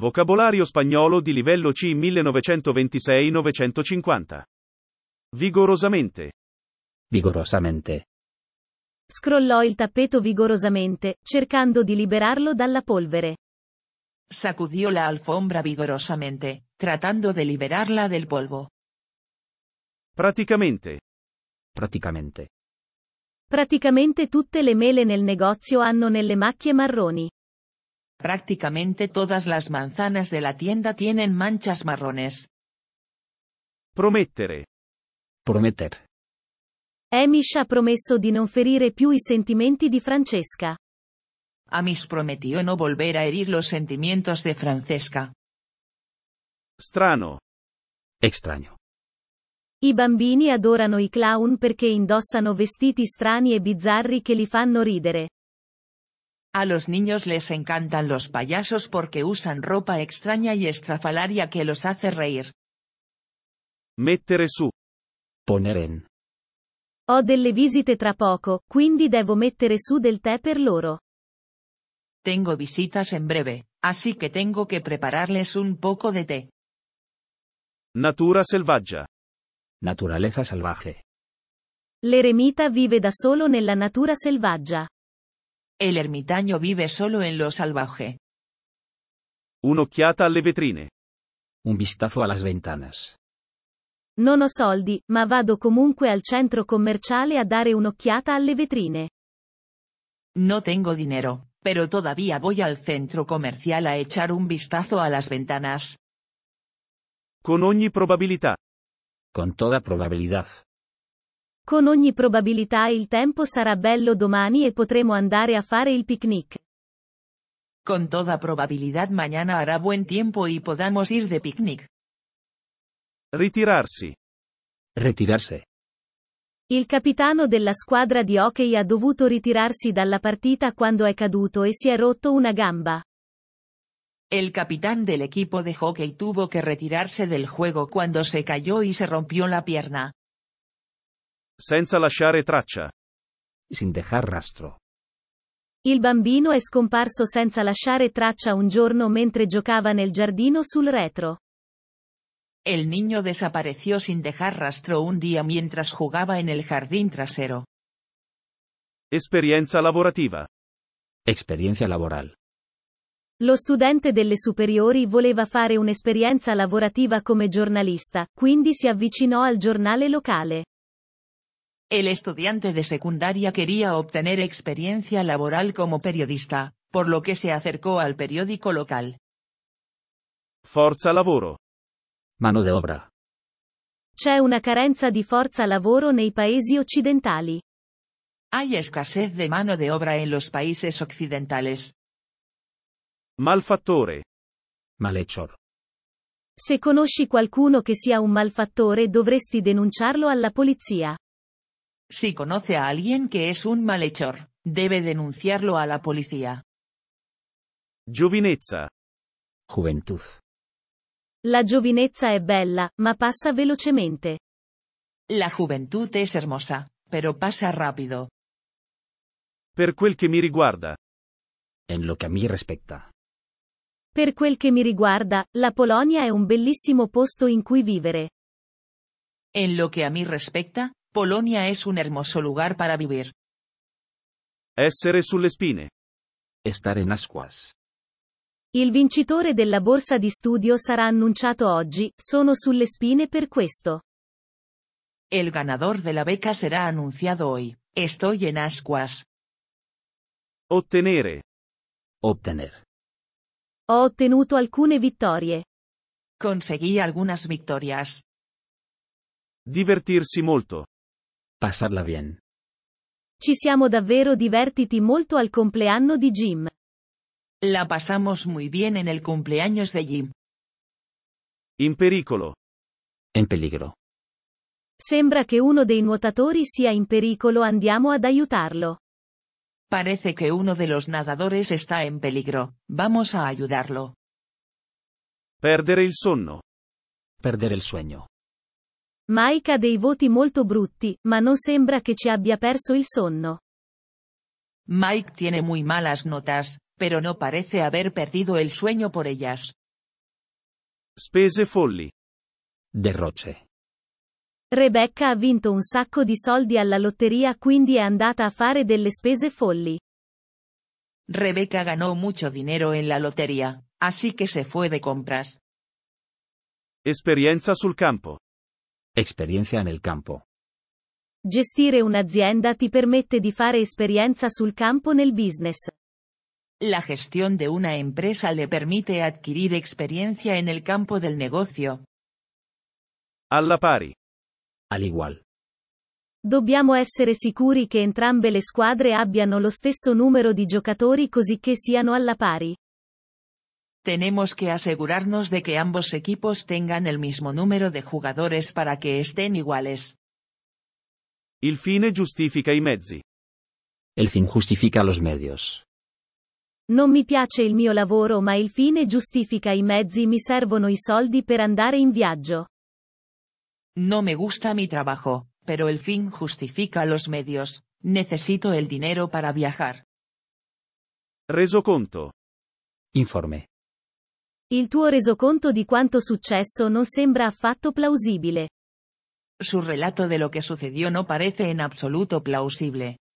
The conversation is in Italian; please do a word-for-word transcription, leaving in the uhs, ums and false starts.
Vocabolario spagnolo di livello C millenovecentoventisei novecentocinquanta. Vigorosamente. Vigorosamente. Scrollò il tappeto vigorosamente, cercando di liberarlo dalla polvere. Sacudió la alfombra vigorosamente, tratando de liberarla del polvo. Praticamente. Praticamente. Praticamente tutte le mele nel negozio hanno nelle macchie marroni. Prácticamente todas las manzanas de la tienda tienen manchas marrones. Promettere. Prometer. Hamish ha promesso di non ferire più i sentimenti di Francesca. Hamish prometió no volver a herir los sentimientos de Francesca. Strano. Extraño. I bambini adorano i clown perché indossano vestiti strani e bizzarri che li fanno ridere. A los niños les encantan los payasos porque usan ropa extraña y estrafalaria que los hace reír. Mettere su. Poner en. Ho delle visite tra poco, quindi devo mettere su del tè per loro. Tengo visitas en breve, así que tengo que prepararles un poco de té. Natura selvaggia. Naturaleza salvaje. L'eremita vive da solo nella natura selvaggia. El ermitaño vive solo en lo salvaje. Un'occhiata alle vetrine. Un vistazo a las ventanas. Non ho soldi, ma vado comunque al centro commerciale a dare un'occhiata alle vetrine. No tengo dinero, pero todavía voy al centro comercial a echar un vistazo a las ventanas. Con ogni probabilità. Con toda probabilidad. Con ogni probabilità il tempo sarà bello domani e potremo andare a fare il picnic. Con toda probabilidad mañana hará buen tiempo y podamos ir de picnic. Ritirarsi. Retirarse. Il capitano della squadra di hockey ha dovuto ritirarsi dalla partita quando è caduto e si è rotto una gamba. El capitán del equipo de hockey tuvo que retirarse del juego cuando se cayó y se rompió la pierna. Senza lasciare traccia. Sin dejar rastro. Il bambino è scomparso senza lasciare traccia un giorno mentre giocava nel giardino sul retro. El niño desapareció sin dejar rastro un día mientras jugaba en el jardín trasero. Esperienza lavorativa. Experiencia laboral. Lo studente delle superiori voleva fare un'esperienza lavorativa come giornalista, quindi si avvicinò al giornale locale. El estudiante de secundaria quería obtener experiencia laboral como periodista, por lo que se acercó al periódico local. Forza lavoro. Mano de obra. C'è una carenza di forza lavoro nei paesi occidentali. Hay escasez de mano de obra en los países occidentales. Malfattore. Malhechor. Se conosci qualcuno che sia un malfattore dovresti denunciarlo alla polizia. Si conoce a alguien que es un malhechor, debe denunciarlo a la policía. Giovinezza. Juventud. La giovinezza è bella, ma passa velocemente. La juventud es hermosa, pero pasa rápido. Per quel che mi riguarda. En lo que a mí respecta. Per quel che mi riguarda, la Polonia è un bellissimo posto in cui vivere. En lo que a mí respecta, Polonia es un hermoso lugar para vivir. Essere sulle spine. Estar en ascuas. Il vincitore della borsa di studio sarà annunciato oggi, sono sulle spine per questo. El ganador de la beca será anunciado hoy, estoy en ascuas. Ottenere. Obtener. Ho ottenuto alcune vittorie. Conseguí algunas victorias. Divertirsi molto. Pasarla bien. Ci siamo davvero divertiti molto al compleanno di Jim. La pasamos muy bien en el cumpleaños de Jim. In pericolo. En peligro. Sembra che uno dei nuotatori sia in pericolo, andiamo ad aiutarlo. Parece que uno de los nadadores está en peligro, vamos a ayudarlo. Perdere il sonno. Perder el sueño. Mike ha dei voti molto brutti, ma non sembra che ci abbia perso il sonno. Mike tiene muy malas notas, pero no parece haber perdido el sueño por ellas. Spese folli. Derroche. Rebecca ha vinto un sacco di soldi alla lotteria, quindi è andata a fare delle spese folli. Rebecca ganó mucho dinero en la lotería, así que se fue de compras. Esperienza sul campo. Experiencia en el campo. Gestire un'azienda ti permette di fare esperienza sul campo nel business. La gestión de una empresa le permite adquirir experiencia en el campo del negocio. Alla pari. Al igual. Dobbiamo essere sicuri che entrambe le squadre abbiano lo stesso numero di giocatori così che siano alla pari. Tenemos que asegurarnos de que ambos equipos tengan el mismo número de jugadores para que estén iguales. Il fine giustifica i mezzi. El fin justifica los medios. Non mi piace il mio lavoro, ma il fine giustifica i mezzi, mi servono i soldi per andare in viaggio. No me gusta mi trabajo, pero el fin justifica los medios, necesito el dinero para viajar. Resoconto. Informe. Il tuo resoconto di quanto successo non sembra affatto plausibile. Su relato de lo que sucedió no parece en absoluto plausible.